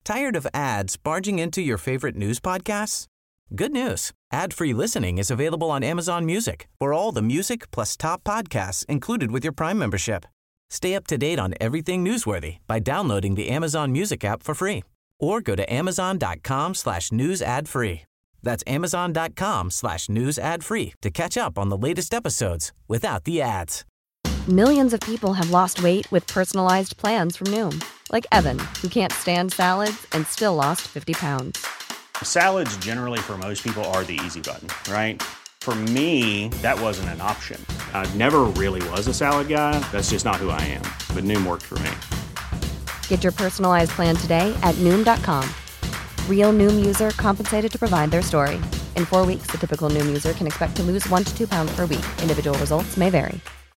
Tired of ads barging into your favorite news podcasts? Good news. Ad-free listening is available on Amazon Music for all the music plus top podcasts included with your Prime membership. Stay up to date on everything newsworthy by downloading the Amazon Music app for free or go to amazon.com/news ad free. That's amazon.com/news ad free to catch up on the latest episodes without the ads. Millions of people have lost weight with personalized plans from Noom. Like Evan, who can't stand salads and still lost 50 pounds. Salads generally for most people are the easy button, right? For me, that wasn't an option. I never really was a salad guy. That's just not who I am. But Noom worked for me. Get your personalized plan today at Noom.com. Real Noom user compensated to provide their story. In 4 weeks, the typical Noom user can expect to lose 1 to 2 pounds per week. Individual results may vary.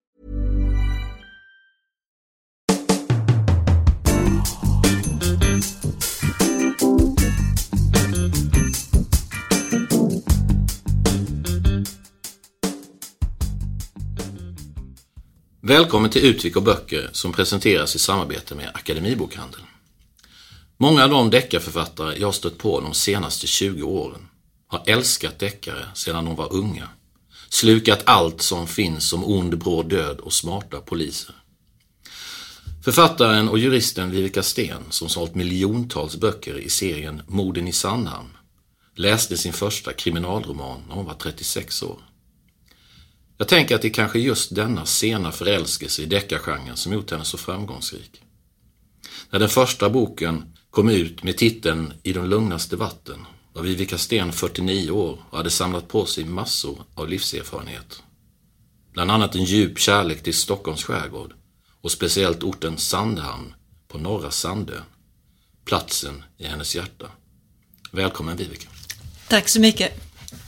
Välkommen till Utvik och böcker som presenteras i samarbete med Akademibokhandeln. Många av de deckarförfattare jag stött på de senaste 20 åren har älskat deckare sedan de var unga. Slukat allt som finns om ond, bråd död och smarta poliser. Författaren och juristen Vivica Sten, som sålt miljontals böcker i serien Morden i Sandhamn, läste sin första kriminalroman när hon var 36 år. Jag tänker att det är kanske just denna sena förälskelse i deckargenren som gjort henne så framgångsrik. När den första boken kom ut med titeln I de lugnaste vatten var Vivica Sten 49 år och hade samlat på sig massor av livserfarenhet. Bland annat en djup kärlek till Stockholms skärgård och speciellt orten Sandhamn på norra Sandön, platsen i hennes hjärta. Välkommen Vivica. Tack så mycket.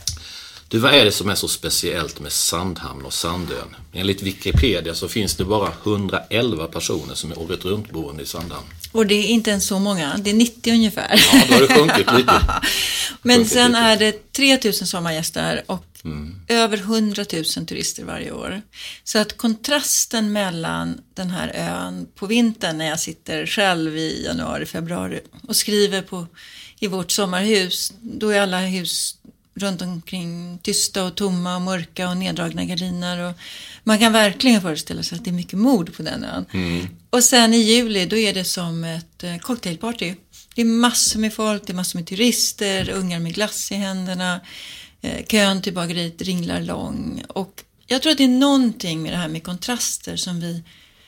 Du, vad är det som är så speciellt med Sandhamn och Sandön? Enligt Wikipedia så finns det bara 111 personer som är året runt boende i Sandhamn. Och det är inte ens så många, det är 90 ungefär. Ja, då har det sjunkit lite. Men sen är det 3000 sommargäster och över 100 000 turister varje år. Så att kontrasten mellan den här ön på vintern när jag sitter själv i januari, februari och skriver i vårt sommarhus, då är alla hus runt omkring tysta och tomma och mörka och neddragna gardiner och man kan verkligen föreställa sig att det är mycket mord på den ön. Och sen i juli då är det som ett cocktailparty. Det är massor med folk, det är massor med turister, ungar med glass i händerna, kön till bageriet ringlar lång och jag tror att det är någonting med det här med kontraster som vi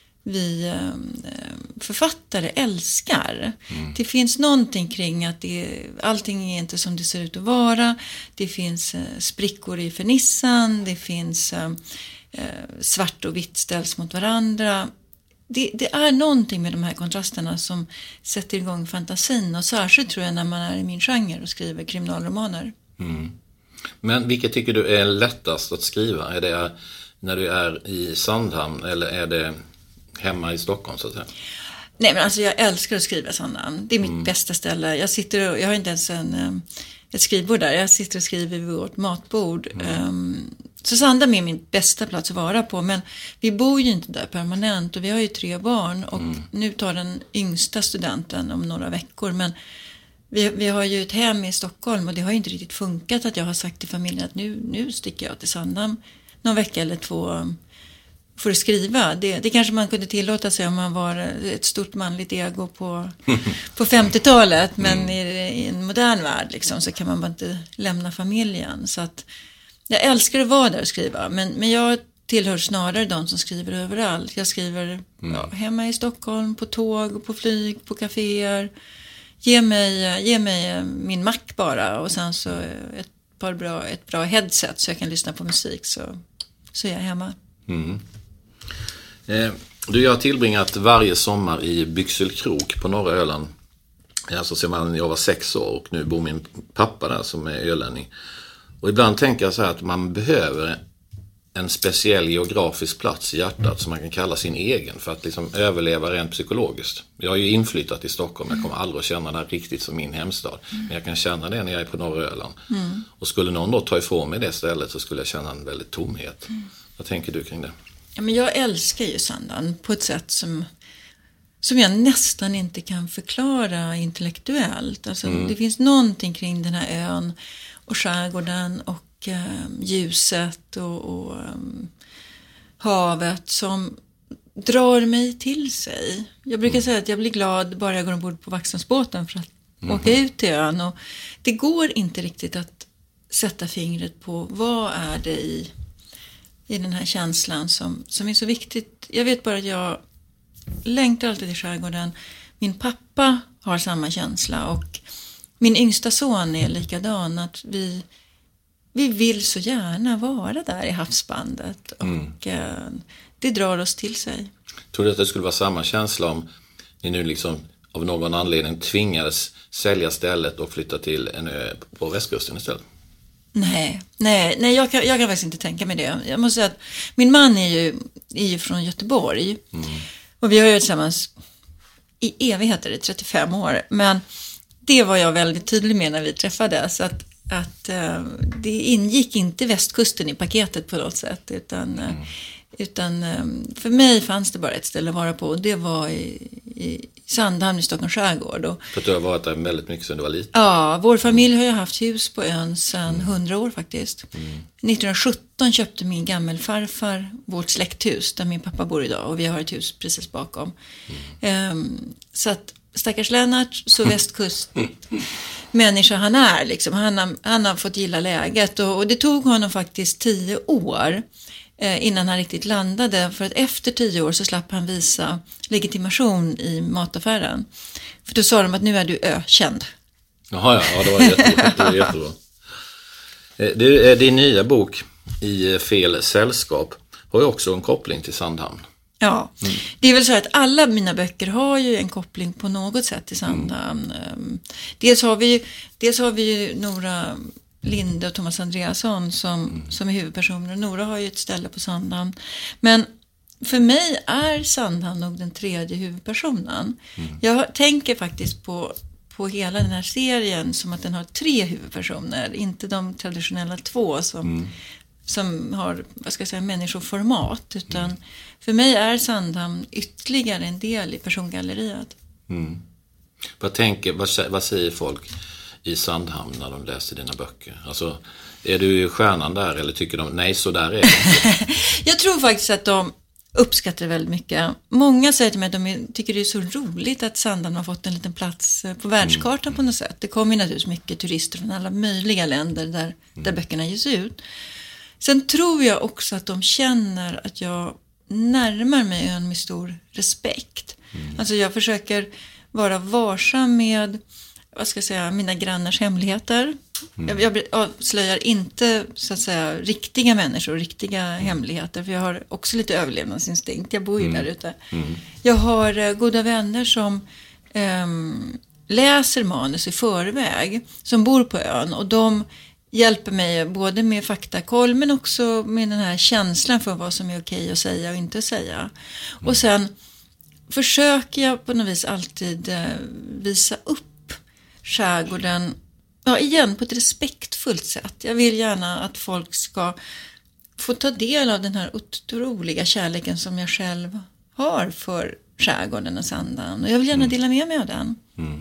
författare älskar. Det finns någonting kring att allting är inte som det ser ut att vara. Det finns sprickor i fernissan. Det finns svart och vitt ställs mot varandra. Det är någonting med de här kontrasterna som sätter igång fantasin. Och särskilt tror jag när man är i min genre och skriver kriminalromaner. Men vilket tycker du är lättast att skriva? Är det när du är i Sandhamn eller är det hemma i Stockholm så att säga? Nej, men alltså jag älskar att skriva Sandhamn. Det är mitt bästa ställe. Jag har inte ens ett skrivbord där. Jag sitter och skriver vid vårt matbord. Så Sandhamn är min bästa plats att vara på. Men vi bor ju inte där permanent och vi har ju 3 barn. Och nu tar den yngsta studenten om några veckor. Men vi har ju ett hem i Stockholm och det har ju inte riktigt funkat att jag har sagt till familjen att nu sticker jag till Sandhamn någon vecka eller 2 för att skriva. Det kanske man kunde tillåta sig om man var ett stort manligt ego på 50-talet. Men i en modern värld liksom, så kan man bara inte lämna familjen. Så att jag älskar att vara där och skriva. Men jag tillhör snarare de som skriver överallt. Jag skriver hemma i Stockholm, på tåg, på flyg, på kaféer. Ge mig min Mac bara och sen så ett bra headset så jag kan lyssna på musik så är jag hemma. Du, jag har tillbringat varje sommar i Byxelkrok på norra Öland. Alltså sedan jag var 6 år och nu bor min pappa där som är ölänning. Och ibland tänker jag så här att man behöver en speciell geografisk plats i hjärtat som man kan kalla sin egen för att liksom överleva rent psykologiskt. Jag har ju inflyttat i Stockholm, jag kommer aldrig att känna det riktigt som min hemstad. Men jag kan känna det när jag är på norra Öland. Och skulle någon då ta ifrån mig det stället så skulle jag känna en väldigt tomhet. Vad tänker du kring det? Ja, men jag älskar ju Sandhamn på ett sätt som som jag nästan inte kan förklara intellektuellt. Alltså, det finns någonting kring den här ön och skärgården och ljuset och havet som drar mig till sig. Jag brukar säga att jag blir glad bara jag går ombord på Vaxholmsbåten för att åka ut till ön. Och det går inte riktigt att sätta fingret på vad är det i den här känslan som är så viktigt. Jag vet bara att jag längtar alltid till skärgården. Min pappa har samma känsla och min yngsta son är likadan, att vi vill så gärna vara där i havsbandet och det drar oss till sig. Tror du att det skulle vara samma känsla om ni nu liksom av någon anledning tvingades sälja stället och flytta till en ö på västkusten istället? Nej, jag kan faktiskt inte tänka mig det. Jag måste säga att min man är ju från Göteborg och vi har ju tillsammans i evigheter, 35 år, men det var jag väldigt tydlig med när vi träffades, att det ingick inte västkusten i paketet på något sätt, utan för mig fanns det bara ett ställe att vara på, och det var i Sandhamn i Stockholms skärgård. För att du har varit där väldigt mycket sedan du var liten? Ja, vår familj har ju haft hus på ön sedan 100 år faktiskt. 1917 köpte min gammelfarfar vårt släkthus där min pappa bor idag, och vi har ett hus precis bakom. Så att stackars Lennart, så västkust människa han är liksom. Han har fått gilla läget, och det tog honom faktiskt 10 år innan han riktigt landade, för att efter 10 år så slapp han visa legitimation i mataffären. För då sa de att nu är du ökänd. Jaha, ja, det var jättebra. Din nya bok I fel sällskap har ju också en koppling till Sandhamn. Ja, det är väl så att alla mina böcker har ju en koppling på något sätt till Sandhamn. Dels har vi ju Nora Linde och Thomas Andreasson som är huvudpersoner. Nora har ju ett ställe på Sandhamn. Men för mig är Sandhamn nog den 3:e huvudpersonen. Jag tänker faktiskt på hela den här serien som att den har 3 huvudpersoner. Inte de traditionella 2 som har, vad ska jag säga, människoformat. Utan för mig är Sandhamn ytterligare en del i persongalleriet. Vad säger folk i Sandhamn när de läser dina böcker? Alltså, är du stjärnan där, eller tycker de, nej, så där är det? Jag tror faktiskt att de uppskattar det väldigt mycket. Många säger till mig att de tycker det är så roligt att Sandhamn har fått en liten plats på världskartan på något sätt. Det kommer naturligtvis mycket turister från alla möjliga länder där böckerna ges ut. Sen tror jag också att de känner att jag närmar mig ön med stor respekt. Alltså jag försöker vara varsam med, vad ska jag säga, mina grannars hemligheter. Jag avslöjar inte, så att säga, riktiga människor, riktiga hemligheter, för jag har också lite överlevnadsinstinkt. Jag bor ju där ute. Jag har goda vänner som läser manus i förväg, som bor på ön, och de hjälper mig både med faktakoll men också med den här känslan för vad som är okej att säga och inte säga. Och sen försöker jag på något vis alltid visa upp skärgården, igen på ett respektfullt sätt. Jag vill gärna att folk ska få ta del av den här otroliga kärleken som jag själv har för skärgården och Sandhamn. Och jag vill gärna dela med mig av den.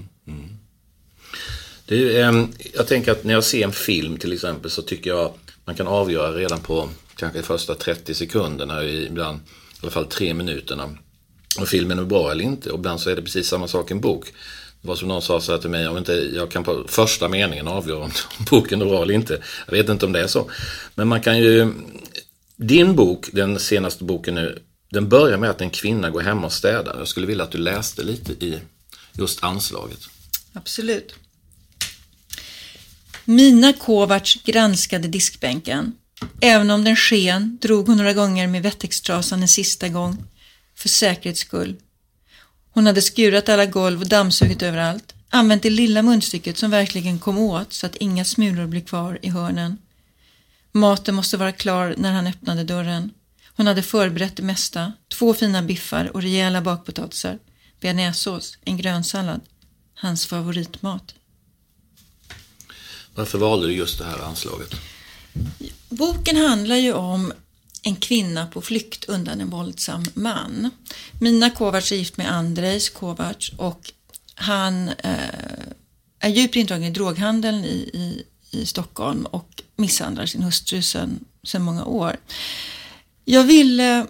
Jag tänker att när jag ser en film till exempel, så tycker jag man kan avgöra redan på kanske första 30 sekunderna, ibland i alla fall 3 minuterna, om filmen är bra eller inte. Och ibland så är det precis samma sak i en bok. Det var som någon sa så här till mig, om inte jag kan på första meningen avgöra om boken är bra eller inte. Jag vet inte om det är så. Men man kan ju, din bok, den senaste boken nu, den börjar med att en kvinna går hem och städar. Jag skulle vilja att du läste lite i just anslaget. Absolut. Mina Kovacs granskade diskbänken. Även om den sken drog hon några gånger med vettextrasan en sista gång. För säkerhets skull. Hon hade skurat alla golv och dammsugit överallt. Använt det lilla munstycket som verkligen kom åt så att inga smulor blev kvar i hörnen. Maten måste vara klar när han öppnade dörren. Hon hade förberett det mesta. 2 fina biffar och rejäla bakpotatisar. Bearnaisesås, en grönsallad. Hans favoritmat. Varför valde du just det här anslaget? Boken handlar ju om en kvinna på flykt undan en våldsam man. Mina Kovacs är gift med Andrejs Kovacs och han är djupt indragen i droghandeln i Stockholm och misshandlar sin hustru sedan många år. Jag ville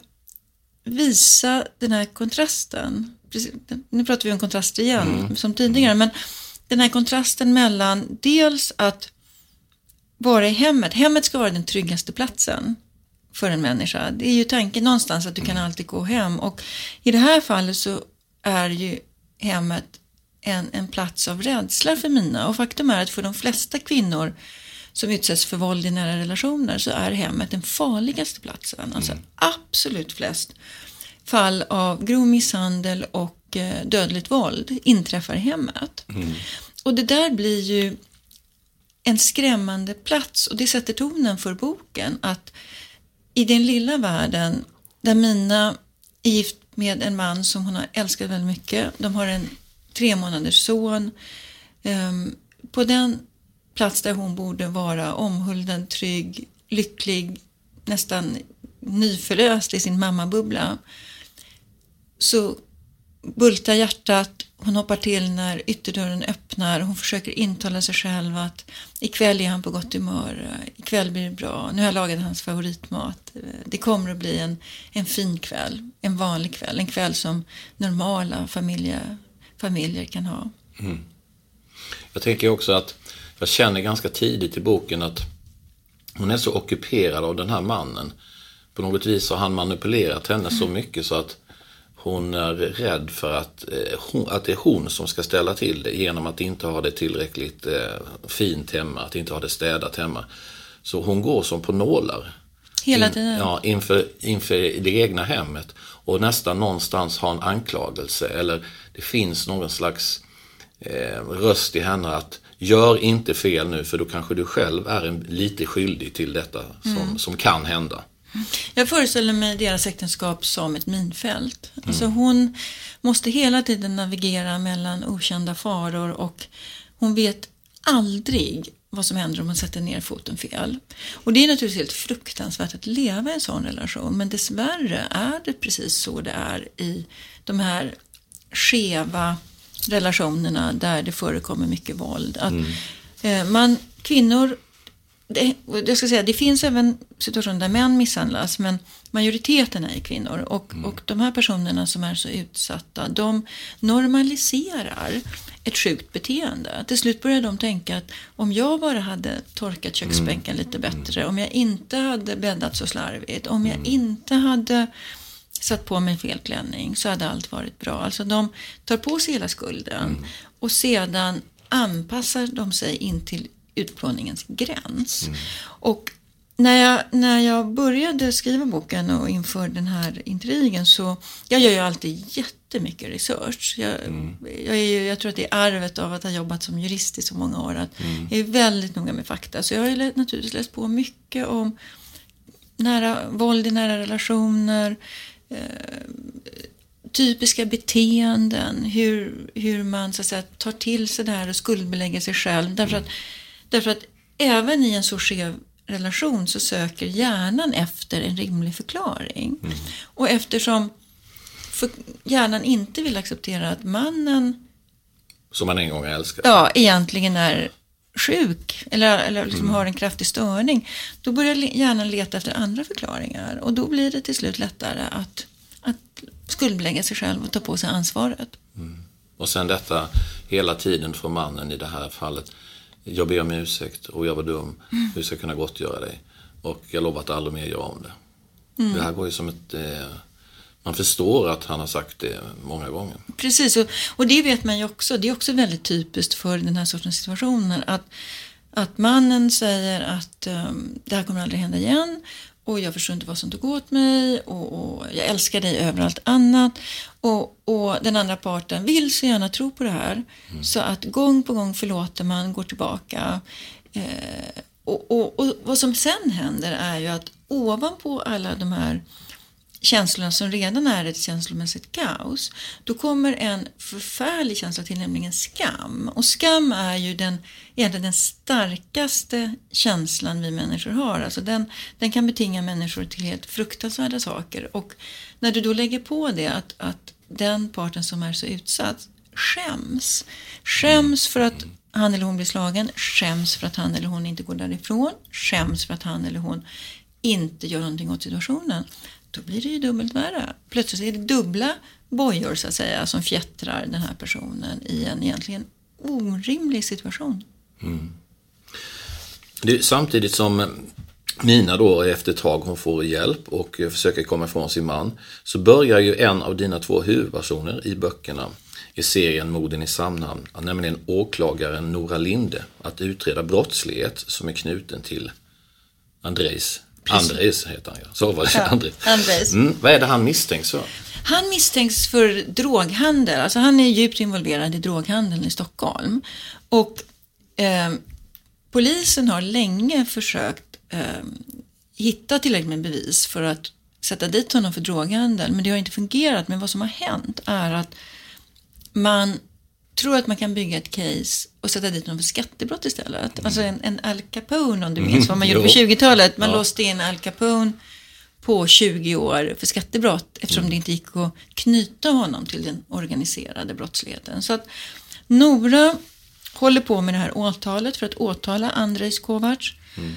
visa den här kontrasten. Nu pratar vi om kontraster igen som tidigare, men den här kontrasten mellan dels att vara i hemmet. Hemmet ska vara den tryggaste platsen för en människa. Det är ju tanken någonstans att du kan alltid gå hem. Och i det här fallet så är ju hemmet en plats av rädsla för Mina. Och faktum är att för de flesta kvinnor som utsätts för våld i nära relationer så är hemmet den farligaste platsen. Alltså absolut flest fall av grov misshandel och dödligt våld inträffar i hemmet. Och det där blir ju en skrämmande plats, och det sätter tonen för boken, att i den lilla världen där Mina är gift med en man som hon har älskat väldigt mycket, de har en 3 månaders son, på den plats där hon borde vara omhuldad, trygg, lycklig, nästan nyförlöst i sin mammabubbla, så bultar hjärtat. Hon hoppar till när ytterdörren öppnar. Hon försöker intala sig själv att ikväll är han på gott humör. Ikväll blir det bra. Nu har jag lagat hans favoritmat. Det kommer att bli en fin kväll. En vanlig kväll. En kväll som normala familjer kan ha. Jag tänker också att jag känner ganska tidigt i boken att hon är så ockuperad av den här mannen. På något vis har han manipulerat henne så mycket så att hon är rädd för att det är hon som ska ställa till det genom att inte ha det tillräckligt fint hemma, att inte ha det städat hemma. Så hon går som på nålar. Hela tiden? Ja, inför det egna hemmet. Och nästan någonstans har en anklagelse. Eller det finns någon slags röst i henne att gör inte fel nu, för då kanske du själv är lite skyldig till detta som kan hända. Jag föreställer mig deras äktenskap som ett minfält. Alltså hon måste hela tiden navigera mellan okända faror och hon vet aldrig vad som händer om man sätter ner foten fel. Och det är naturligtvis helt fruktansvärt att leva i en sån relation, men dessvärre är det precis så det är i de här skeva relationerna där det förekommer mycket våld. Att kvinnor, jag ska säga, det finns även situationer där män misshandlas, men majoriteten är kvinnor. Och de här personerna som är så utsatta, de normaliserar ett sjukt beteende. Till slut börjar de tänka att om jag bara hade torkat köksbänken lite bättre, om jag inte hade bäddat så slarvigt, om jag inte hade satt på mig fel klänning, så hade allt varit bra. Alltså de tar på sig hela skulden och sedan anpassar de sig in till utplåningens gräns. Och när jag började skriva boken och inför den här intrigen, så jag gör ju alltid jättemycket research. Jag tror att det är arvet av att ha jobbat som jurist i så många år, att jag är väldigt noga med fakta. Så jag har naturligtvis läst på mycket om våld i nära relationer, typiska beteenden, hur man så att säga tar till sig det här och skuldbelägger sig själv. Därför att även i en så skev relation så söker hjärnan efter en rimlig förklaring. Och eftersom hjärnan inte vill acceptera att mannen som man en gång älskar, egentligen är sjuk eller liksom har en kraftig störning, då börjar hjärnan leta efter andra förklaringar, och då blir det till slut lättare att skuldbelägga sig själv och ta på sig ansvaret. Och sen detta hela tiden från mannen i det här fallet: jag ber om ursäkt och jag var dum, hur ska jag kunna gottgöra dig, och jag lovar att aldrig mer göra om det. Det här går ju som ett man förstår att han har sagt det många gånger. Precis, och det vet man ju också. Det är också väldigt typiskt för den här sortens situationer att mannen säger att det här kommer aldrig hända igen, och jag förstår inte vad som tog åt mig, och jag älskar dig över allt annat, och den andra parten vill så gärna tro på det här, så att gång på gång förlåter man, går tillbaka, och vad som sen händer är ju att ovanpå alla de här känslorna som redan är ett känslomässigt kaos, då kommer en förfärlig känsla till, nämligen skam. Och skam är ju egentligen den starkaste känslan vi människor har. Alltså den kan betinga människor till helt fruktansvärda saker. Och när du då lägger på det att den parten som är så utsatt skäms för att han eller hon blir slagen, skäms för att han eller hon inte går därifrån, skäms för att han eller hon inte gör någonting åt situationen, då blir det ju dubbelt värre. Plötsligt är det dubbla bojor så att säga som fjättrar den här personen i en egentligen orimlig situation. Det är samtidigt som Mina då efter ett tag hon får hjälp och försöker komma ifrån sin man, så börjar ju en av dina 2 huvudpersoner i böckerna i serien Morden i Sandhamn, nämligen åklagaren Nora Linde, att utreda brottslighet som är knuten till Andrejs heter han ju. Så var det, ja, Andrejs. Vad är det han misstänks för? Han misstänks för droghandel. Alltså han är djupt involverad i droghandeln i Stockholm. Och polisen har länge försökt hitta tillräckligt med bevis för att sätta dit honom för droghandel. Men det har inte fungerat. Men vad som har hänt är att man tror att man kan bygga ett case och sätta dit honom för skattebrott istället. Alltså en Al Capone, om du minns vad man gjorde på 20-talet. Man låste in Al Capone på 20 år för skattebrott eftersom det inte gick att knyta honom till den organiserade brottsligheten. Så att Nora håller på med det här åtalet för att åtala Andrejs Kovacs.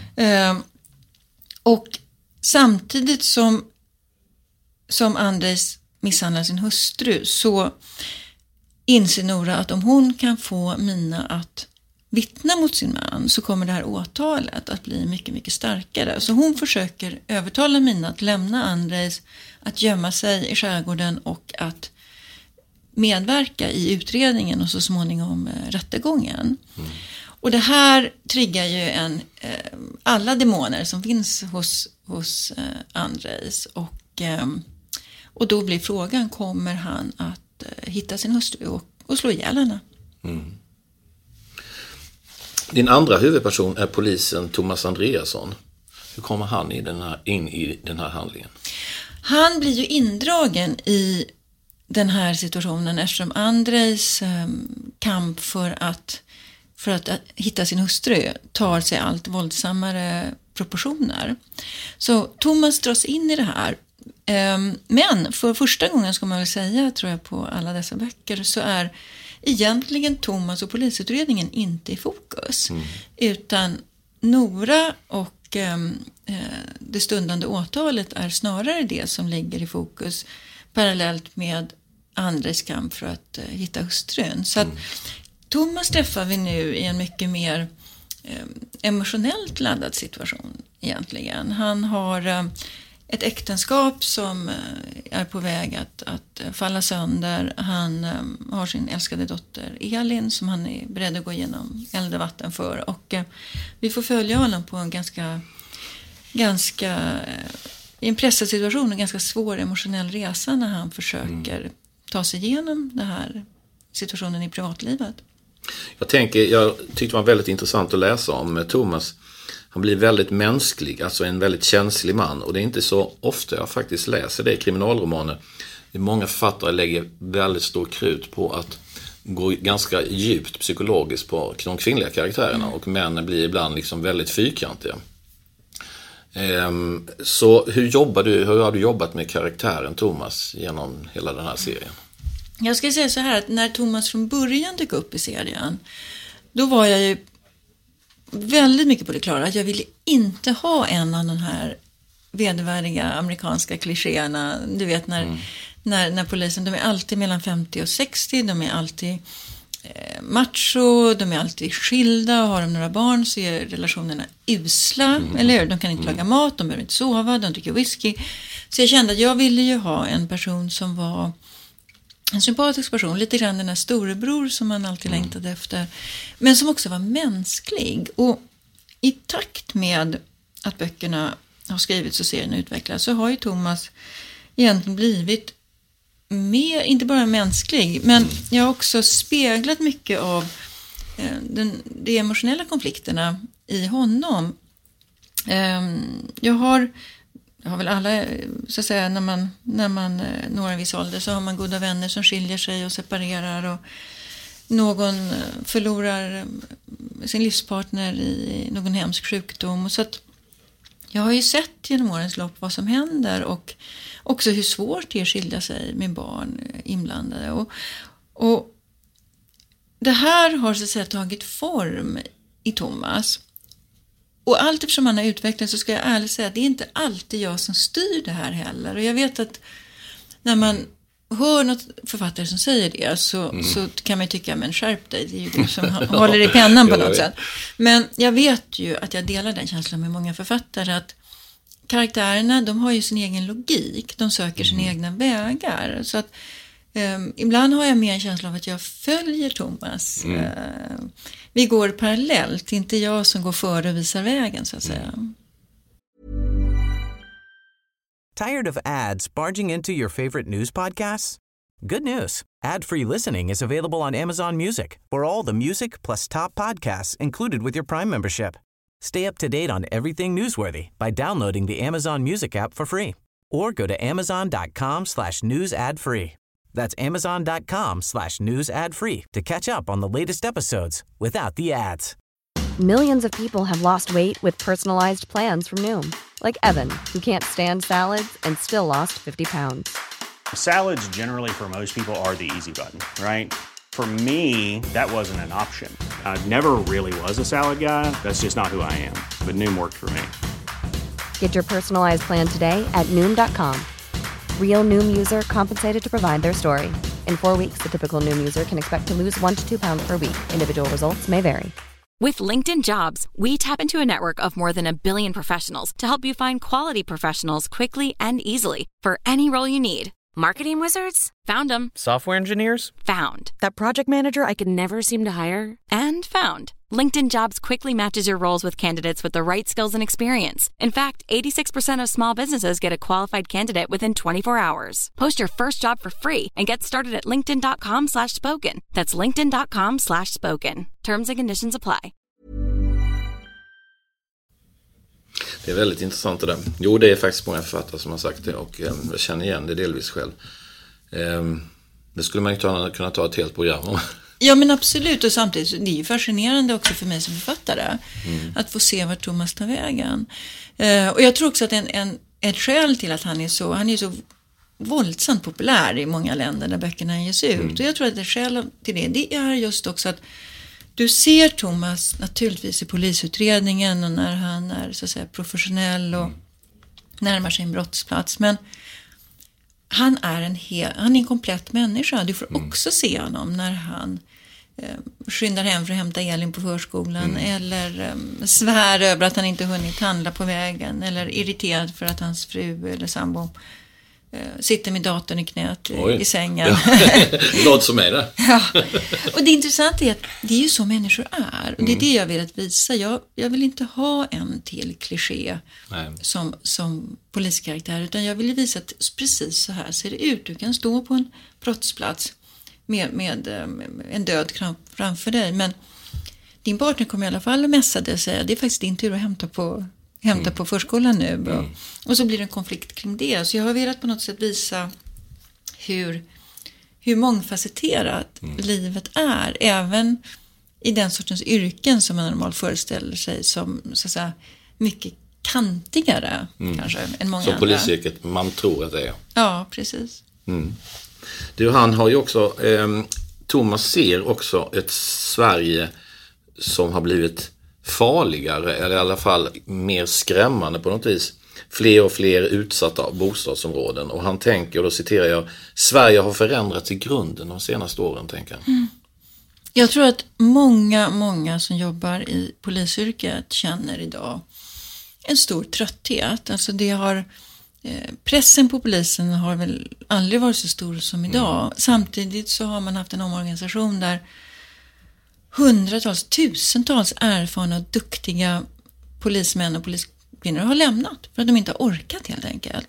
Och samtidigt som Andrejs misshandlar sin hustru, så inser Nora att om hon kan få Mina att vittna mot sin man, så kommer det här åtalet att bli mycket, mycket starkare. Så hon försöker övertala Mina att lämna Andrejs, att gömma sig i skärgården och att medverka i utredningen och så småningom rättegången. Och det här triggar ju alla demoner som finns hos Andrejs. Och då blir frågan, kommer han att hitta sin hustru och slå ihjäl henne? Din andra huvudperson är polisen Thomas Andreasson. Hur kommer han in i den här handlingen? Han blir ju indragen i den här situationen eftersom Andrejs kamp för att hitta sin hustru tar sig allt våldsammare proportioner. Så Thomas dras in i det här. Men för första gången, ska man väl säga, tror jag, på alla dessa böcker, så är egentligen Thomas och polisutredningen inte i fokus. Utan Nora och det stundande åtalet är snarare det som ligger i fokus, parallellt med Andrejs kamp för att hitta hustrun. Så att Thomas träffar vi nu i en mycket mer emotionellt laddad situation egentligen. Han har ett äktenskap som är på väg att falla sönder. Han har sin älskade dotter Elin som han är beredd att gå igenom eld och vatten för. Och vi får följa honom på en ganska i en pressad situation, en ganska svår emotionell resa när han försöker ta sig igenom den här situationen i privatlivet. Jag tyckte det var väldigt intressant att läsa om Thomas. Han blir väldigt mänsklig, alltså en väldigt känslig man. Och det är inte så ofta jag faktiskt läser det i kriminalromaner. Många författare lägger väldigt stor krut på att gå ganska djupt psykologiskt på de kvinnliga karaktärerna. Och männen blir ibland liksom väldigt fyrkantiga. Så hur har du jobbat med karaktären Thomas genom hela den här serien? Jag ska säga så här, att när Thomas från början dök upp i serien, då var jag ju väldigt mycket på det klara att jag ville inte ha en av de här vedervärdiga amerikanska klichéerna. Du vet när polisen, de är alltid mellan 50 och 60, de är alltid macho, de är alltid skilda, och har de några barn så är relationerna usla, eller hur? De kan inte laga mat, de behöver inte sova, de dricker whisky. Så jag kände att jag ville ju ha en person som var en sympatisk person, lite grann den här storebror som man alltid längtade efter, men som också var mänsklig. Och i takt med att böckerna har skrivits och serien utvecklats, så har ju Thomas egentligen blivit mer, inte bara mänsklig, men jag har också speglat mycket av de emotionella konflikterna i honom. Jag har har väl alla, så att säga, när man når en viss ålder så har man goda vänner som skiljer sig och separerar och någon förlorar sin livspartner i någon hemsk sjukdom. Och så att jag har ju sett genom årens lopp vad som händer och också hur svårt det är att skilja sig med barn inblandade. Och det här har så att säga tagit form i Thomas. Och allt eftersom han har utvecklats så ska jag ärligt säga att det är inte alltid jag som styr det här heller. Och jag vet att när man hör något författare som säger det så kan man tycka, men skärp dig, det är ju du som håller i pennan på något sätt. Men jag vet ju att jag delar den känslan med många författare, att karaktärerna, de har ju sin egen logik, de söker sina egna vägar. Så att ibland har jag mer en känsla av att jag följer Thomas. Vi går parallellt, inte jag som går före och visar vägen, så att säga. Tired of ads barging into your favorite news podcasts? Good news. Ad-free listening is available on Amazon Music for all the music plus top podcasts included with your Prime membership. Stay up to date on everything newsworthy by downloading the Amazon Music app for free or go to amazon.com/news ad free. That's amazon.com/news ad free to catch up on the latest episodes without the ads. Millions of people have lost weight with personalized plans from Noom. Like Evan, who can't stand salads and still lost 50 pounds. Salads generally for most people are the easy button, right? For me, that wasn't an option. I never really was a salad guy. That's just not who I am. But Noom worked for me. Get your personalized plan today at Noom.com. Real Noom user compensated to provide their story. In 4 weeks, the typical Noom user can expect to lose 1 to 2 pounds per week. Individual results may vary. With LinkedIn Jobs, we tap into a network of more than 1 billion professionals to help you find quality professionals quickly and easily for any role you need. Marketing wizards? Found them. Software engineers? Found. That project manager I could never seem to hire? And found. LinkedIn Jobs quickly matches your roles with candidates with the right skills and experience. In fact, 86% of small businesses get a qualified candidate within 24 hours. Post your first job for free and get started at linkedin.com/spoken. That's linkedin.com/spoken. Terms and conditions apply. Det är väldigt intressant det där. Jo, det är faktiskt många författare som har sagt det och jag känner igen det delvis själv. Det skulle man ju kunna ta ett helt program om. Ja, men absolut, och samtidigt det är ju fascinerande också för mig som författare att få se vart Thomas tar vägen. Och jag tror också att ett skäl till att han är så våldsamt populär i många länder där böckerna ges ut. Och jag tror att ett skäl till det är just också att du ser Thomas naturligtvis i polisutredningen och när han är så att säga professionell och närmar sig en brottsplats, men han är en komplett människa. Du får också se honom när han skyndar hem för att hämta Elin på förskolan eller svär över att han inte hunnit handla på vägen eller irriterad för att hans fru eller sambo sitter med datorn i knät i sängen. Ja. Låt som är det. Ja. Och det intressanta är att det är ju så människor är. Och det är det jag vill visa. Jag vill inte ha en till kliché som poliskaraktär, utan jag vill visa att precis så här ser det ut. Du kan stå på en brottsplats med en död framför dig, men din partner kommer i alla fall att mässa dig och säga det är faktiskt din tur att hämta på förskolan nu. Och så blir det en konflikt kring det. Så jag har velat på något sätt visa hur mångfacetterat livet är. Även i den sortens yrken som man normalt föreställer sig som så att säga, mycket kantigare kanske än många andra. Så polisyrket man tror att det är. Ja, precis. Han har ju också Thomas ser också ett Sverige som har blivit farligare, eller i alla fall mer skrämmande på något vis. Fler och fler utsatta bostadsområden. Och han tänker, och då citerar jag, Sverige har förändrats i grunden de senaste åren, tänker han. Jag tror att många som jobbar i polisyrket känner idag en stor trötthet. Alltså pressen på polisen har väl aldrig varit så stor som idag. Samtidigt så har man haft en omorganisation där hundratals, tusentals erfarna och duktiga polismän och poliskvinnor har lämnat för att de inte har orkat helt enkelt.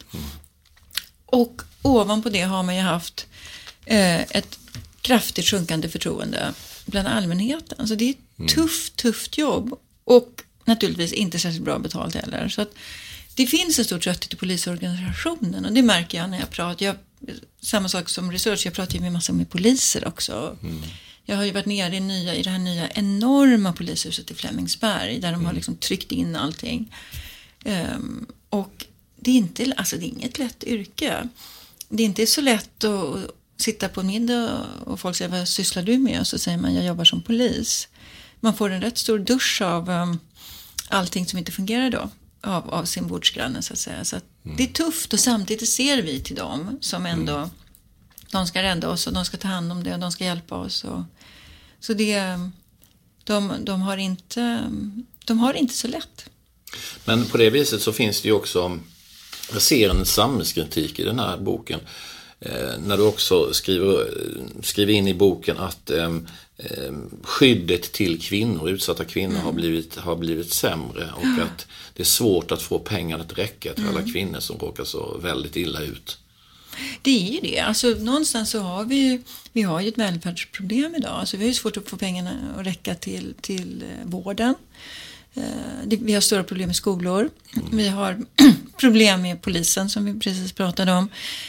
Och ovanpå det har man ju haft ett kraftigt sjunkande förtroende bland allmänheten. Alltså det är ett tufft jobb och naturligtvis inte särskilt bra betalt heller. Så att det finns en stor trötthet i polisorganisationen och det märker jag när jag pratar. Samma sak som research, jag pratar ju med massor med poliser också. Jag har ju varit nere i det här nya enorma polishuset i Flemingsberg där de har liksom tryckt in allting. Och det är inget lätt yrke. Det är inte så lätt att sitta på en middag och folk säger, vad sysslar du med? Och så säger man, jag jobbar som polis. Man får en rätt stor dusch av allting som inte fungerar då. Av sin bordsgranne så att säga. Så att det är tufft och samtidigt ser vi till dem som ändå de ska rädda oss och de ska ta hand om det och de ska hjälpa oss. Så det, de har inte så lätt. Men på det viset så finns det ju också, jag ser en samhällskritik i den här boken. När du också skriver in i boken att skyddet till kvinnor, utsatta kvinnor har blivit sämre och att det är svårt att få pengar att räcka till alla kvinnor som råkar så väldigt illa ut. Det är ju det. Alltså, någonstans så har vi har ju ett välfärdsproblem idag. Alltså, vi har ju svårt att få pengarna att räcka till vården. Vi har stora problem med skolor. Vi har problem med polisen som vi precis pratade om.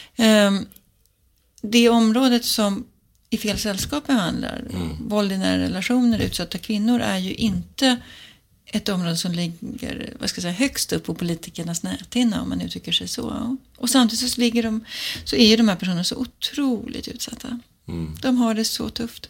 Det området som i fel sällskap behandlar våld i nära relationer, utsatta kvinnor, är ju inte ett område som ligger högst upp på politikernas näthinna, om man uttrycker sig så. Och samtidigt så är ju de här personerna så otroligt utsatta. De har det så tufft.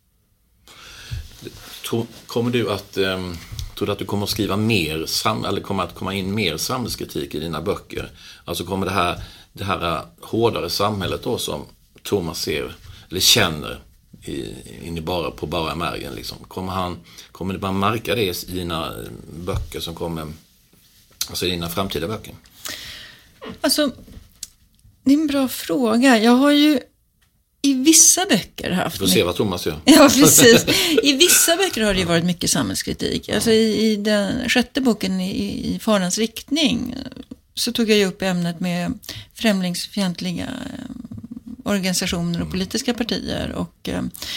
Tror du att du kommer att skriva mer eller kommer att komma in mer samhällskritik i dina böcker? Alltså kommer det här hårdare samhället då som Thomas ser eller känner på bara märgen liksom. Kommer du bara märka det i dina böcker som kommer, alltså i dina framtida böcker? Alltså, det är en bra fråga. Jag har ju i vissa böcker haft... Du får se vad Thomas gör. Ja, precis. I vissa böcker har det ju varit mycket samhällskritik. Alltså i den 6:e boken i Farans riktning så tog jag ju upp ämnet med främlingsfientliga organisationer och politiska partier. Och,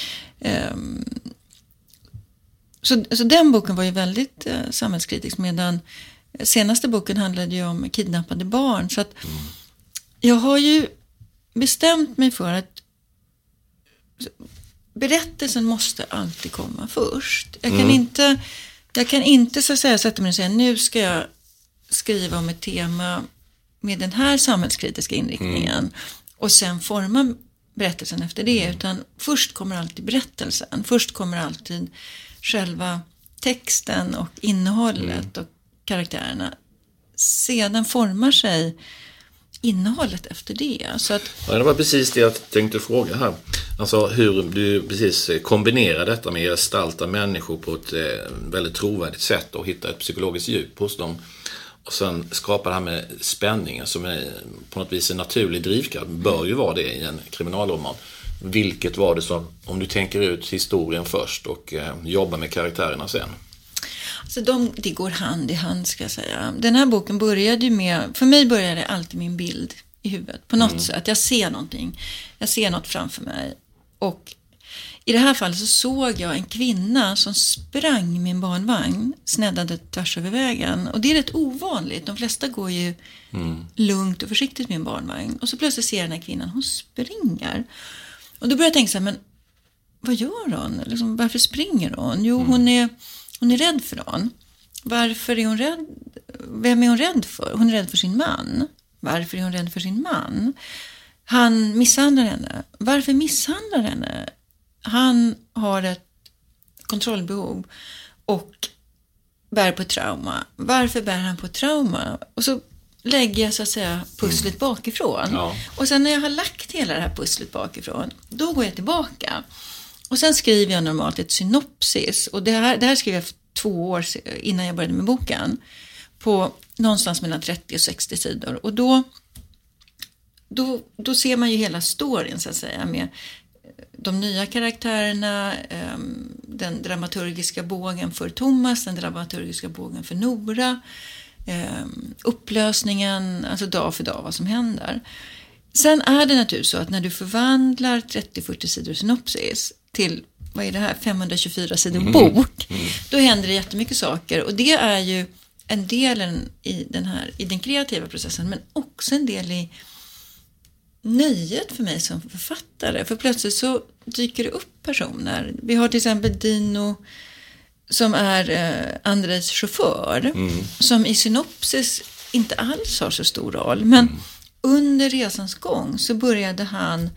så den boken var ju väldigt samhällskritisk, medan senaste boken handlade ju om kidnappade barn. Så att jag har ju bestämt mig för att berättelsen måste alltid komma först. Jag kan inte så att säga sätta mig och säga, nu ska jag skriva om ett tema med den här samhällskritiska inriktningen och sen forma berättelsen efter det, utan först kommer alltid berättelsen. Först kommer alltid själva texten och innehållet och karaktärerna. Sedan formar sig innehållet efter det. Så att... Ja, det var precis det jag tänkte fråga här. Alltså hur du precis kombinerar detta med att gestalta människor på ett väldigt trovärdigt sätt och hitta ett psykologiskt djup hos dem. Och sen skapa det här med spänningen som är på något vis en naturlig drivkraft. Bör ju vara det i en kriminalroman. Vilket var det som, om du tänker ut historien först och jobbar med karaktärerna sen? Så det går hand i hand, ska jag säga. Den här boken började ju med, för mig började alltid med en bild i huvudet. På något sätt, jag ser någonting. Jag ser något framför mig. Och i det här fallet så såg jag en kvinna som sprang med en barnvagn, sneddade tvärs över vägen. Och det är rätt ovanligt. De flesta går ju lugnt och försiktigt med en barnvagn. Och så plötsligt ser den här kvinnan, hon springer. Och då börjar jag tänka så här, men vad gör hon? Liksom, varför springer hon? Jo, hon är rädd för någon. Varför är hon rädd? Vem är hon rädd för? Hon är rädd för sin man. Varför är hon rädd för sin man? Han misshandlar henne. Varför misshandlar henne? Han har ett kontrollbehov och bär på ett trauma. Varför bär han på ett trauma? Och så lägger jag så att säga pusslet bakifrån. Ja. Och sen när jag har lagt hela det här pusslet bakifrån, då går jag tillbaka. Och sen skriver jag normalt ett synopsis. Och det här skrev jag för 2 år innan jag började med boken. På någonstans mellan 30 och 60 sidor. Och då ser man ju hela storyn så att säga. Med de nya karaktärerna, den dramaturgiska bågen för Thomas, den dramaturgiska bågen för Nora. Upplösningen, alltså dag för dag vad som händer. Sen är det naturligtvis så att när du förvandlar 30-40 sidor synopsis till, vad är det här, 524 sidor bok, då händer det jättemycket saker. Och det är ju en del i den kreativa processen, men också en del i nöjet för mig som författare. För plötsligt så dyker det upp personer. Vi har till exempel Dino som är Andrejs chaufför, som i synopsis inte alls har så stor roll. Men under resans gång så började han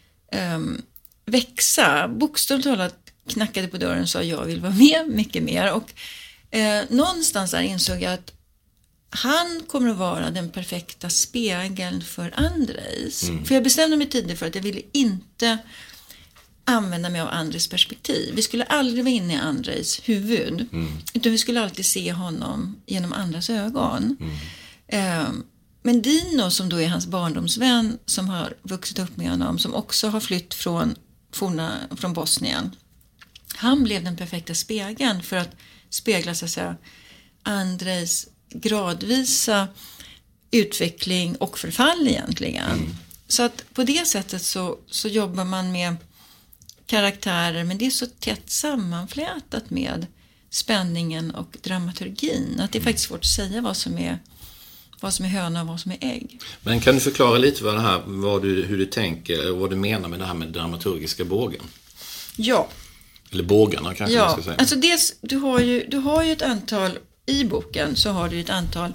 växa. Bokstavligt talat knackade på dörren och sa jag vill vara med mycket mer. Och någonstans där insåg jag att han kommer att vara den perfekta spegeln för Andrejs. För jag bestämde mig tidigt för att jag ville inte använda mig av Andrejs perspektiv. Vi skulle aldrig vara inne i Andrejs huvud. Utan vi skulle alltid se honom genom andras ögon. Men Dino, som då är hans barndomsvän, som har vuxit upp med honom, som också har flytt från Bosnien. Han blev den perfekta spegeln för att spegla så att säga Andrejs gradvisa utveckling och förfall egentligen. Så att på det sättet så jobbar man med karaktärer, men det är så tätt sammanflätat med spänningen och dramaturgin att det är faktiskt svårt att säga vad som är höna och vad som är ägg. Men kan du förklara lite hur du tänker och vad du menar med det här med dramaturgiska bågen? Ja. Eller bågarna kanske man ska säga. Alltså dels, du har ju ett antal, i boken så har du ett antal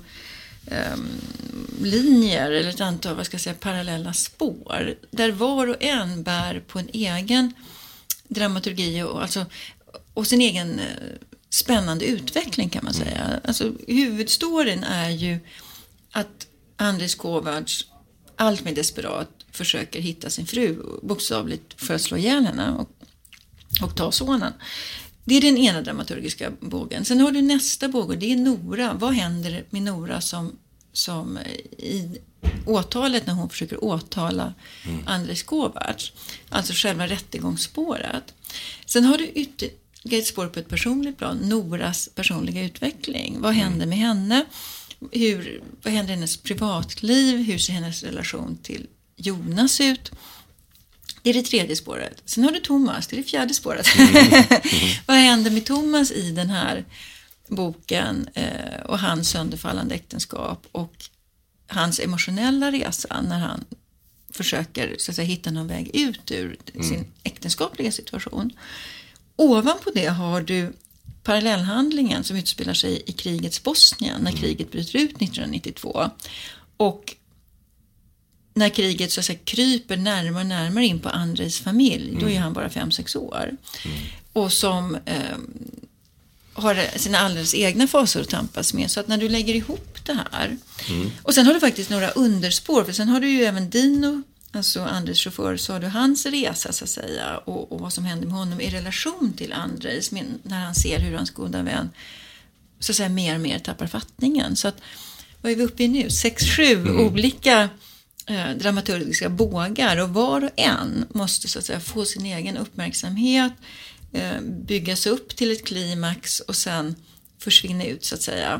linjer eller ett antal, parallella spår där var och en bär på en egen dramaturgi och sin egen spännande utveckling kan man säga. Alltså huvudstoryn är ju att Andrej Kovacs allt med desperat försöker hitta sin fru bokstavligt för att slå ihjäl henne och ta sonen. Det är den ena dramaturgiska bågen. Sen har du nästa båge, det är Nora. Vad händer med Nora som i åtalet när hon försöker åtala Andrej Kovacs? Alltså själva rättegångsspåret. Sen har du ytterligare ett spår på ett personligt plan. Noras personliga utveckling. Vad händer med henne? Vad händer i hennes privatliv? Hur ser hennes relation till Jonas ut? Det är det tredje spåret. Sen har du Thomas, det är det fjärde spåret. Vad händer med Thomas i den här boken och hans sönderfallande äktenskap och hans emotionella resa när han försöker så att säga, hitta någon väg ut ur sin äktenskapliga situation. Ovanpå det har du parallellhandlingen som utspelar sig i krigets Bosnien när kriget bryter ut 1992 och när kriget så att säga kryper närmare och närmare in på Andrejs familj, då är han bara 5-6 år. Och som har sina alldeles egna fasor att tampas med. Så att när du lägger ihop det här. Och sen har du faktiskt några underspår. För sen har du ju även Dino, alltså Andrejs chaufför, så har du hans resa så att säga. Och vad som händer med honom i relation till Andrejs. När han ser hur hans goda vän så att säga mer och mer tappar fattningen. Så att, vad är vi uppe i nu? 6-7 olika dramaturgiska bågar och var och en måste så att säga få sin egen uppmärksamhet, byggas upp till ett klimax och sen försvinna ut så att säga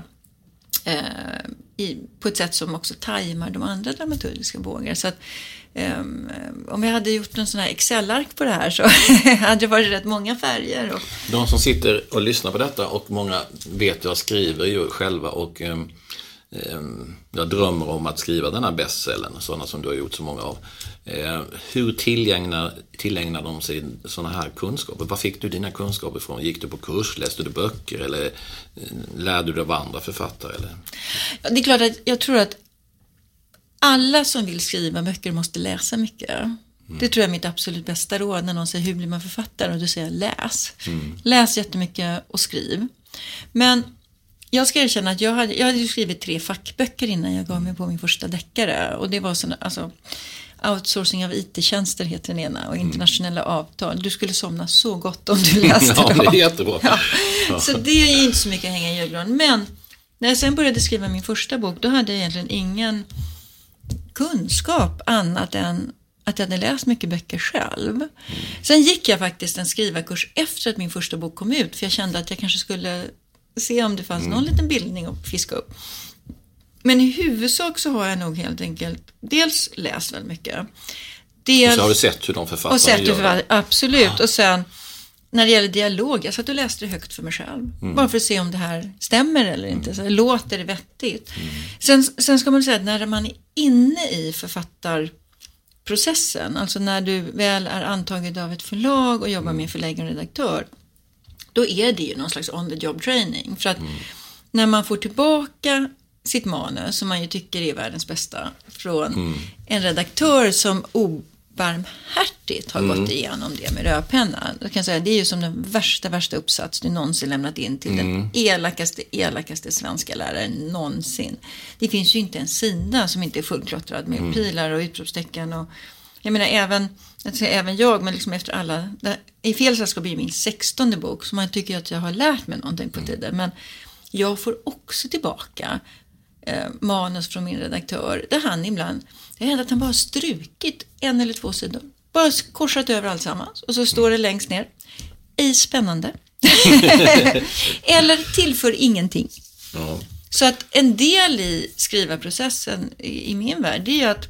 på ett sätt som också tajmar de andra dramaturgiska bågar. Så att om jag hade gjort en sån här Excel-ark på det här så hade det varit rätt många färger. Och de som sitter och lyssnar på detta och många vet jag skriver ju själva och jag drömmer om att skriva den här bestsellern, sådana som du har gjort så många av. Hur tillägnar de sig sådana här kunskaper? Var fick du dina kunskaper från? Gick du på kurs, läste du böcker eller lärde du av andra författare? Eller? Ja, det är klart att jag tror att alla som vill skriva böcker måste läsa mycket. Det tror jag är mitt absolut bästa råd när någon säger hur blir man författare och du säger läs. Läs jättemycket och skriv. Men jag ska erkänna att jag hade skrivit 3 fackböcker innan jag gav mig på min första deckare. Och det var såna, alltså outsourcing av IT-tjänster heter den ena och internationella avtal. Du skulle somna så gott om du läste dem. Ja, det är jättebra. Ja. Så det är inte så mycket att hänga i julgran. Men när jag sen började skriva min första bok, då hade jag egentligen ingen kunskap annat än att jag hade läst mycket böcker själv. Sen gick jag faktiskt en skrivarkurs efter att min första bok kom ut. För jag kände att jag kanske skulle se om det fanns någon liten bildning att fiska upp. Men i huvudsak så har jag nog helt enkelt dels läst väldigt mycket. Dels, och så har du sett hur de författarna gör. Absolut. Och sen när det gäller dialog, jag satt och läste det högt för mig själv. Bara för att se om det här stämmer eller inte. Så låter det vettigt. Sen ska man säga att när man är inne i författarprocessen, alltså när du väl är antagen av ett förlag och jobbar med förläggare och redaktör, då är det ju någon slags on the job training. För att när man får tillbaka sitt manus, som man ju tycker är världens bästa, från en redaktör som obarmhärtigt har gått igenom det med rödpenna. Jag kan säga, det är ju som den värsta uppsats du någonsin lämnat in till den elakaste svenska läraren någonsin. Det finns ju inte en sida som inte är fullklottrad med pilar och utropstecken. Och jag menar även jag, men liksom efter alla, i fel sällskap blir min 16:e bok, så man tycker att jag har lärt mig någonting på tiden. Men jag får också tillbaka manus från min redaktör, där han ibland, det händer att han bara strukit 1 eller 2 sidor, bara korsat över allsammans, och så står det längst ner, ej spännande eller tillför ingenting. Så att en del i skrivarprocessen i min värld, det är ju att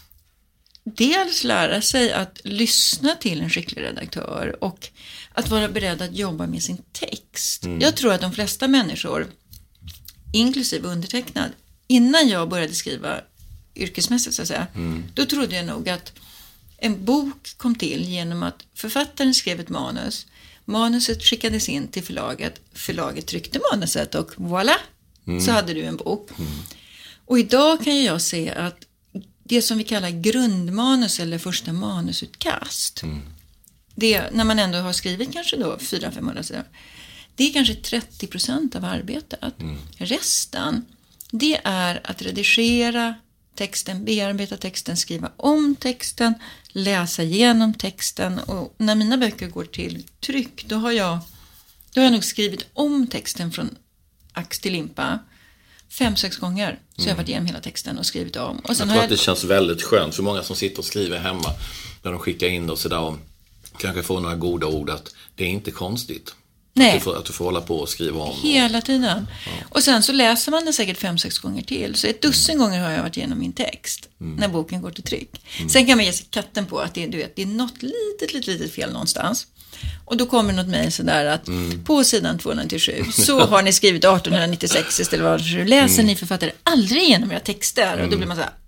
dels lära sig att lyssna till en skicklig redaktör och att vara beredd att jobba med sin text. Jag tror att de flesta människor, inklusive undertecknad, innan jag började skriva yrkesmässigt så att säga, då trodde jag nog att en bok kom till genom att författaren skrev ett manus, manuset skickades in till förlaget tryckte manuset och voilà, så hade du en bok. Och idag kan jag se att det som vi kallar grundmanus eller första manusutkast, det, när man ändå har skrivit kanske då 400-500 sidor, det är kanske 30% av arbetet. Resten, det är att redigera texten, bearbeta texten, skriva om texten, läsa igenom texten. Och när mina böcker går till tryck, då har jag nog skrivit om texten från ax till limpa 5-6 gånger. Så jag har varit igenom hela texten och skrivit om. Och sen jag tror att det känns väldigt skönt för många som sitter och skriver hemma, när de skickar in det och sådär, och kanske får några goda ord, att det är inte konstigt. Nej. Att du får hålla på och skriva om. Hela tiden. Och sen så läser man den säkert 5-6 gånger till. Så 12 gånger har jag varit igenom min text när boken går till tryck. Sen kan man ge sig katten på att det är något litet fel någonstans. Och då kommer något mejl sådär att på sidan 297 så har ni skrivit 1896 istället för att läser ni författare aldrig igenom era texter. Och då blir man såhär,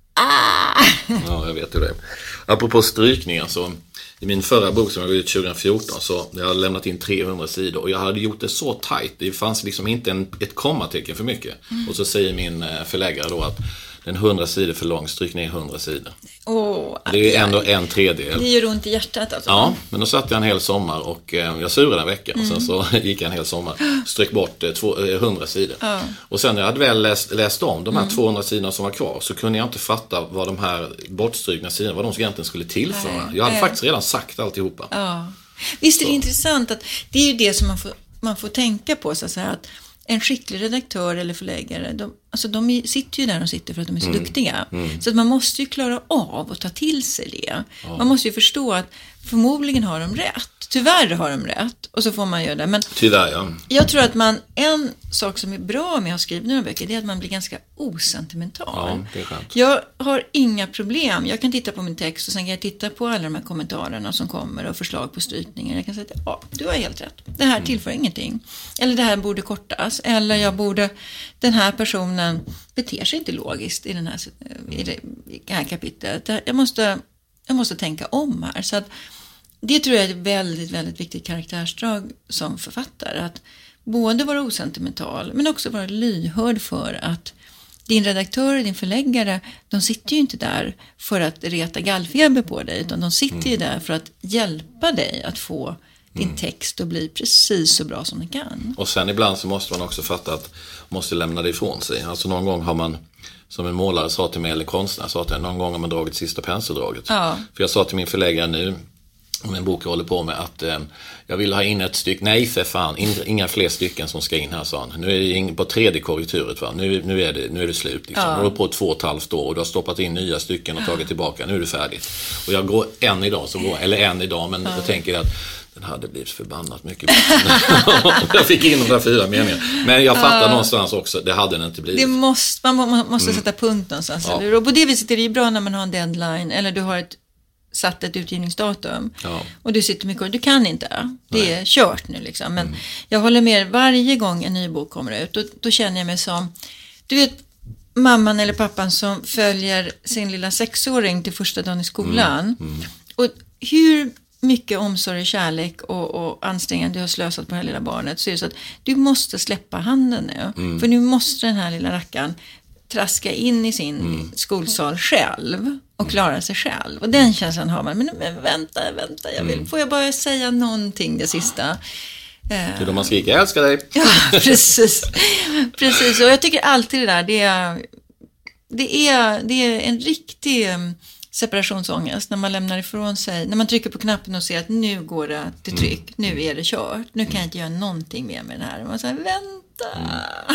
Ja, jag vet ju det. Apropå strykningar, så i min förra bok som jag gav ut 2014, så jag hade lämnat in 300 sidor och jag hade gjort det så tajt. Det fanns liksom inte ett kommatecken för mycket. Och så säger min förläggare då att den 100 sidor för lång, stryk ner 100 sidor. Det är ändå 1/3. Det gör ont i hjärtat alltså. Ja, men då satt jag en hel sommar och jag surade en vecka och sen så gick jag en hel sommar, stryk bort 100 sidor. Och sen när jag hade väl läst om de här 200 sidorna som var kvar, så kunde jag inte fatta vad de här bortstrykna sidorna, vad de egentligen skulle tillföra. Jag hade faktiskt redan sagt alltihopa. Ja. Visst är det intressant att det är ju det som man får tänka på, så att säga, att en skicklig redaktör eller förläggare, de sitter ju där de sitter för att de är så duktiga. Så att man måste ju klara av att ta till sig det. Man måste ju förstå att förmodligen har de rätt. Tyvärr har de rätt. Och så får man göra det. Men tyvärr, ja. Jag tror att en sak som är bra med att skriva några böcker, det är att man blir ganska osentimental. Ja, det är skönt. Jag har inga problem. Jag kan titta på min text och sen kan jag titta på alla de här kommentarerna som kommer och förslag på strykningar. Jag kan säga att ja, du har helt rätt. Det här tillför ingenting. Eller det här borde kortas. Eller den här personen beter sig inte logiskt i det här kapitlet. Jag måste tänka om här. Så att det tror jag är ett väldigt, väldigt viktigt karaktärsdrag som författare. Att både vara osentimental men också vara lyhörd för att din redaktör och din förläggare, de sitter ju inte där för att reta gallfeber på dig, utan de sitter ju där för att hjälpa dig att få din text att bli precis så bra som den kan. Och sen ibland så måste man också fatta att man måste lämna det ifrån sig. Alltså någon gång har man, som en målare sa till mig, eller konstnär sa till mig, någon gång har man dragit sista penseldraget. Ja. För jag sa till min förläggare nu, om en bok jag håller på med, att jag vill ha in ett stycke, nej för fan, inga fler stycken som ska in här, sa han. Nu är det på 3D korrekturet, va? Nu är det slut liksom. Du har på 2,5 år och du har stoppat in nya stycken och tagit tillbaka, nu är det färdigt. Och jag går en idag, men jag tänker att den hade blivit förbannat mycket bättre. Jag fick in de där 4 meningar. Men jag fattar någonstans också, det hade den inte blivit. Man måste sätta punkt någonstans. Och på det viset är det ju bra när man har en deadline, eller du har ett satt ett utgivningsdatum. Ja. Och du sitter mycket och du kan inte. Det är kört nu liksom. Men jag håller med, varje gång en ny bok kommer ut, då känner jag mig som, du vet, mamman eller pappan som följer sin lilla 6-åring till första dagen i skolan. Och hur mycket omsorg och kärlek och ansträngande du har slösat på det här lilla barnet, så är det så att du måste släppa handen nu. För nu måste den här lilla rackaren traska in i sin skolsal själv och klara sig själv. Och den känslan har man. Men vänta, får jag bara säga någonting det sista? Det är då man skriker, jag älskar dig. Ja, precis. Och jag tycker alltid det där, det är en riktig separationsångest när man lämnar ifrån sig, när man trycker på knappen och ser att nu går det till tryck, nu är det kört, nu kan jag inte göra någonting mer med det här. Och man säger, vänta.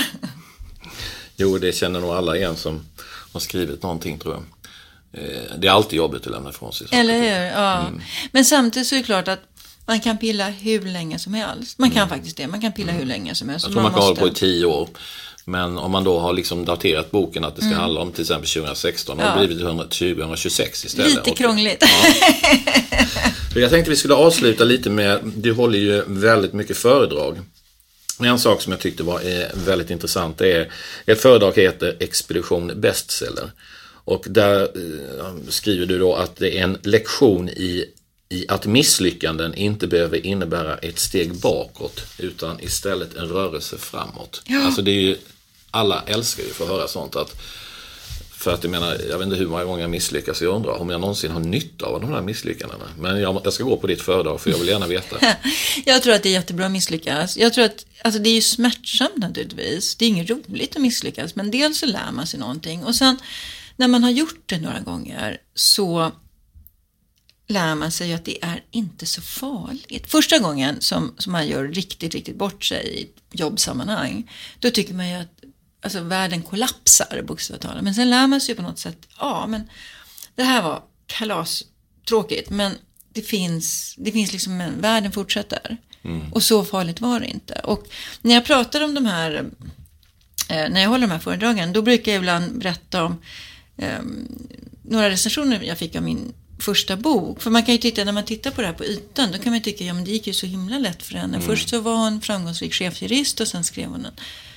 Jo, det känner nog alla igen som har skrivit någonting, tror jag. Det är alltid jobbigt att lämna ifrån sig. Eller hur? Ja. Men samtidigt så är det klart att man kan pilla hur länge som helst. Man kan faktiskt det. Man kan pilla hur länge som helst. Jag tror man kan hålla på i 10 år. Men om man då har liksom daterat boken att det ska handla om till exempel 2016, har det blivit 2026 istället. Lite krångligt. Ja. Jag tänkte vi skulle avsluta lite med, du håller ju väldigt mycket föredrag. En sak som jag tyckte var väldigt intressant är, ett föredrag heter Expedition Bestseller. Och där skriver du då att det är en lektion i att misslyckanden inte behöver innebära ett steg bakåt, utan istället en rörelse framåt. Ja. Alltså det är ju, alla älskar ju för att höra sånt, för att jag vet inte hur många gånger jag misslyckas, jag undrar om jag någonsin har nytta av de här misslyckandena. Men jag ska gå på ditt föredrag, för jag vill gärna veta. Jag tror att det är jättebra att misslyckas. Jag tror att, alltså det är ju smärtsamt naturligtvis. Det är inget roligt att misslyckas, men dels så lär man sig någonting. Och sen när man har gjort det några gånger så lär man sig att det är inte så farligt. Första gången som man gör riktigt bort sig i jobbsammanhang, då tycker man ju att alltså, världen kollapsar bokstavligt. Men sen lär man sig på något sätt, men det här var kalastråkigt, men det finns liksom världen fortsätter. Och så farligt var det inte. Och när jag pratar om de här, när jag håller de här föredragen, då brukar jag ibland berätta om några recensioner jag fick av min första bok. För man kan ju titta, när man tittar på det här på ytan, då kan man tycka, men det gick ju så himla lätt för henne. Först så var hon framgångsrik chefsjurist och sen skrev hon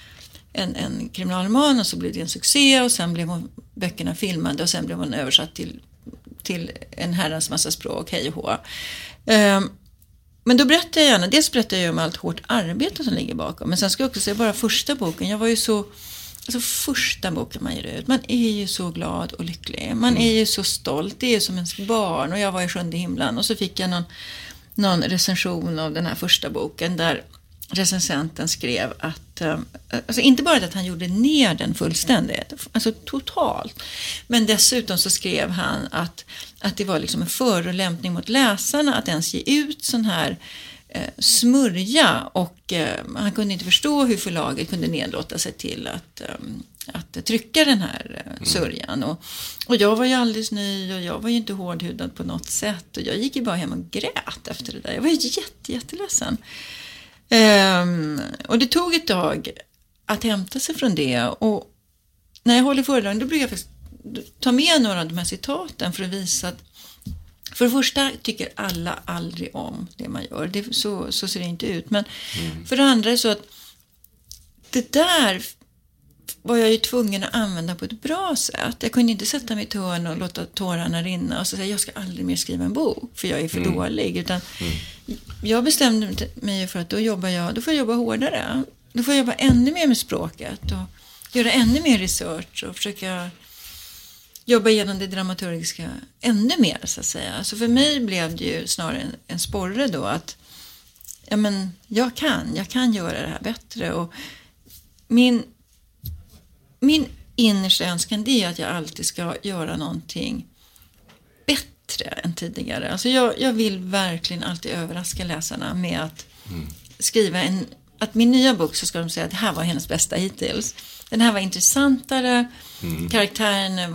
en kriminalroman och så blev det en succé och sen blev böckerna filmade och sen blev hon översatt till en herrans massa språk, hej och hå. Men då berättar jag gärna, dels berättar jag om allt hårt arbete som ligger bakom, men sen ska jag också säga bara första boken, jag var ju så, alltså första boken man ger ut, man är ju så glad och lycklig, man är ju så stolt, det är ju som ens barn, och jag var i 7:e himlen och så fick jag någon recension av den här första boken där recensenten skrev att, alltså inte bara att han gjorde ner den fullständigt, alltså totalt, men dessutom så skrev han att det var liksom en förolämpning mot läsarna att ens ge ut sån här smörja, och han kunde inte förstå hur förlaget kunde nedlåta sig till att trycka den här sörjan, och jag var ju alldeles ny och jag var ju inte hårdhudad på något sätt, och jag gick ju bara hem och grät efter det där. Jag var ju jätteledsen. Och det tog ett tag att hämta sig från det, och när jag håller föredrag då brukar jag faktiskt ta med några av de här citaten för att visa att för det första tycker alla aldrig om det man gör, så ser det inte ut, men för det andra är så att det där var jag ju tvungen att använda på ett bra sätt. Jag kunde inte sätta mig i ett hörn och låta tårarna rinna och så säga jag ska aldrig mer skriva en bok för jag är för dålig, utan jag bestämde mig för att då får jag jobba hårdare. Då får jag jobba ännu mer med språket och göra ännu mer research och försöka jobba igenom det dramaturgiska ännu mer, så att säga. Så för mig blev det ju snarare en sporre då att jag kan göra det här bättre, och min innersta önskan det är att jag alltid ska göra någonting bättre än tidigare. Alltså jag vill verkligen alltid överraska läsarna med att skriva att min nya bok, så ska de säga att det här var hennes bästa hittills. Den här var intressantare, karaktärerna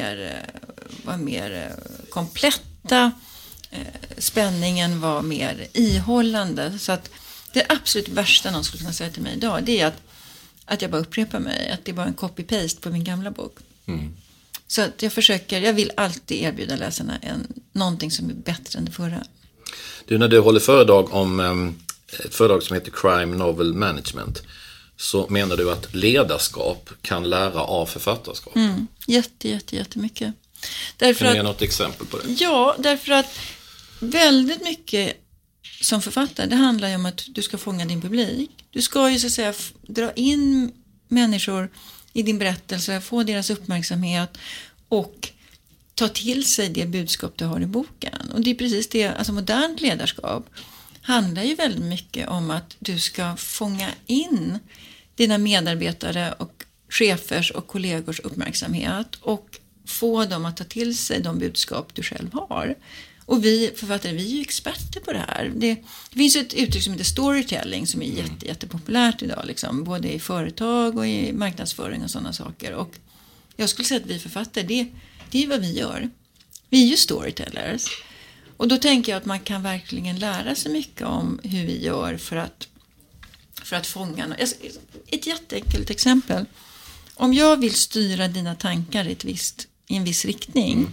var mer kompletta, spänningen var mer ihållande. Så att det absolut värsta någon skulle kunna säga till mig idag, det är att jag bara upprepar mig, att det är bara en copy-paste på min gamla bok. Så att jag vill alltid erbjuda läsarna någonting som är bättre än det förra. Du, när du håller föredrag om ett föredrag som heter Crime Novel Management, så menar du att ledarskap kan lära av författarskap? Jättemycket. Kan du ge något exempel på det? Ja, därför att väldigt mycket som författare, det handlar ju om att du ska fånga din publik. Du ska ju så att säga dra in människor i din berättelse, få deras uppmärksamhet och ta till sig det budskap du har i boken. Och det är precis det, alltså modernt ledarskap handlar ju väldigt mycket om att du ska fånga in dina medarbetare och chefers och kollegors uppmärksamhet och få dem att ta till sig de budskap du själv har. Och vi författare, vi är ju experter på det här. Det finns ju ett uttryck som heter storytelling som är jättepopulärt idag, liksom, både i företag och i marknadsföring och sådana saker. Och jag skulle säga att vi författare, det är vad vi gör. Vi är ju storytellers. Och då tänker jag att man kan verkligen lära sig mycket om hur vi gör för att fånga. Ett jätteenkelt exempel. Om jag vill styra dina tankar i en viss riktning.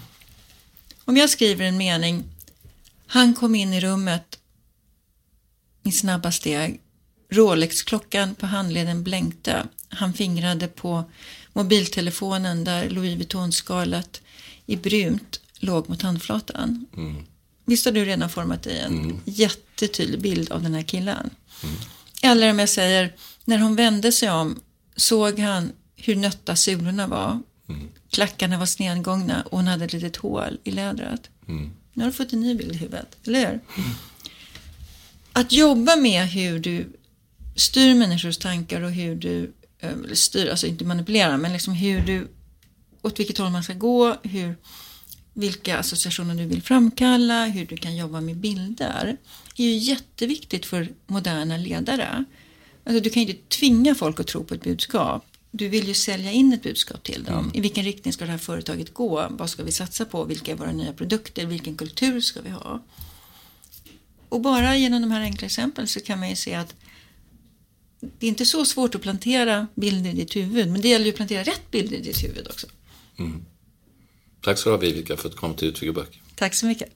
Om jag skriver en mening: han kom in i rummet med snabba steg. Rolex-klockan på handleden blänkte. Han fingrade på mobiltelefonen där Louis Vuitton-skalet i brunt låg mot handflatan. Visst har du redan format dig en jättetydlig bild av den här killen. Eller om jag säger, när hon vände sig om såg han hur nötta sulorna var. Klackarna var snedgångna och hon hade ett litet hål i lädret. Nu har du fått en ny bild i huvudet, eller hur? Att jobba med hur du styr människors tankar och hur du styr, alltså inte manipulera, men liksom hur du, åt vilket håll man ska gå, vilka associationer du vill framkalla, hur du kan jobba med bilder, är ju jätteviktigt för moderna ledare. Alltså du kan ju inte tvinga folk att tro på ett budskap. Du vill ju sälja in ett budskap till dem. I vilken riktning ska det här företaget gå? Vad ska vi satsa på? Vilka är våra nya produkter? Vilken kultur ska vi ha? Och bara genom de här enkla exemplen så kan man ju se att det är inte så svårt att plantera bilder i ditt huvud. Men det gäller ju att plantera rätt bilder i ditt huvud också. Tack så du ha, Vivica, för att komma till Utviga böcker. Tack så mycket.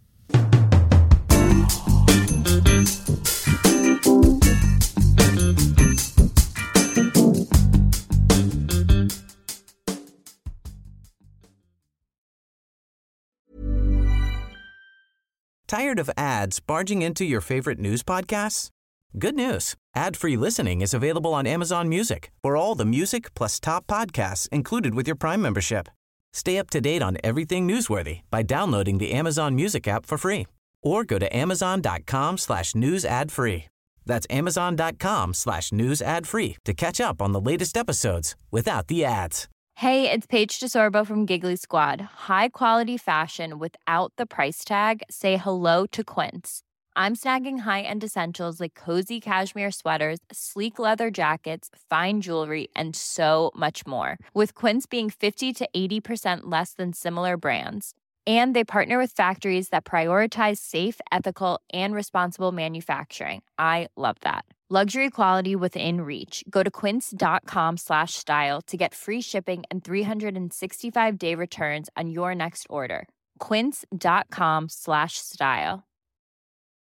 Tired of ads barging into your favorite news podcasts? Good news. Ad-free listening is available on Amazon Music for all the music plus top podcasts included with your Prime membership. Stay up to date on everything newsworthy by downloading the Amazon Music app for free or go to amazon.com/news ad free. That's amazon.com/news ad free to catch up on the latest episodes without the ads. Hey, it's Paige DeSorbo from Giggly Squad. High quality fashion without the price tag. Say hello to Quince. I'm snagging high-end essentials like cozy cashmere sweaters, sleek leather jackets, fine jewelry, and so much more. With Quince being 50 to 80% less than similar brands. And they partner with factories that prioritize safe, ethical, and responsible manufacturing. I love that. Luxury quality within reach. Go to quince.com/style to get free shipping and 365-day returns on your next order. Quince.com/style.